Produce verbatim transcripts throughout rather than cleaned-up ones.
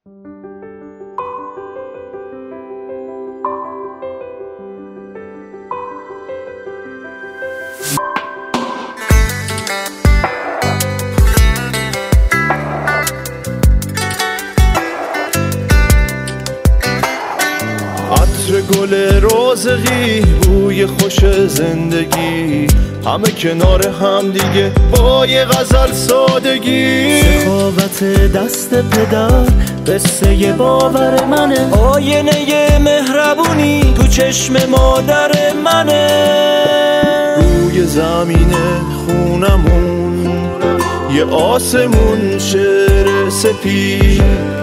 عطر گل رازقی، بوی خوش زندگی، همه کنار هم دیگه با یه غزل سادگی. سخاوت دست پدر قصه باور منه، آینه مهربونی تو چشم مادر منه. روی زمین خونمون یه آسمون شعر سپید،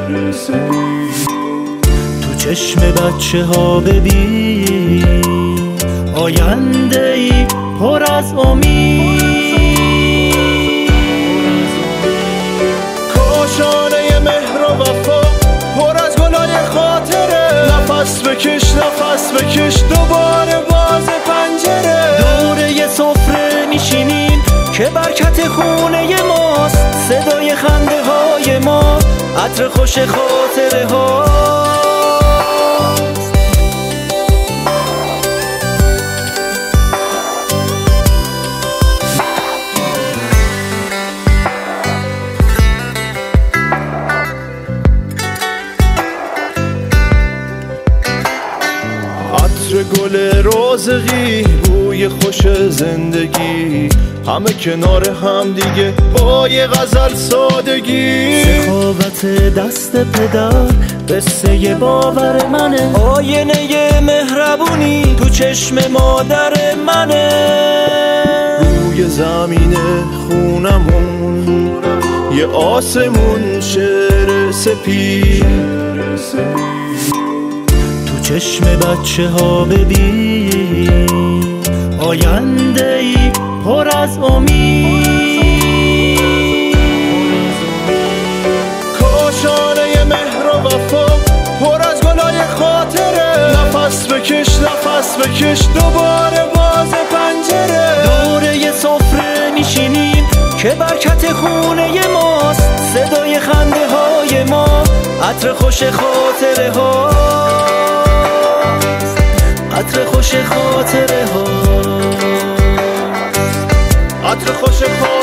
تو چشم بچه ها ببین آینده ای پر از امید. کاشانه مهر و وفا پر از گلای خاطره، نفس بکش نفس بکش دوباره باز پنجره. دوره یه سفره میشینیم که برکت خونه ماست، صدای خنده های ما عطر خوش خاطره ها. عطر گل رازقی، بوی خوش زندگی، همه کنار هم دیگه با یه غزل سادگی. سخاوت دست پدر قصه باور منه، آینه مهربونی تو چشم مادر منه. روی زمین خونمون یه آسمون شعر سپید، تو چشم بچه ها ببین آینده ای پر از امید. کاشانه مهر و وفا پر از گلای خاطره، نفس بکش نفس بکش دوباره باز پنجره. دوره یه سفره میشینیم که برکت خونه ماست، صدای خنده های ما عطر خوش خاطره ها، عطر خوش خاطره ها، عطر خوش خاطره.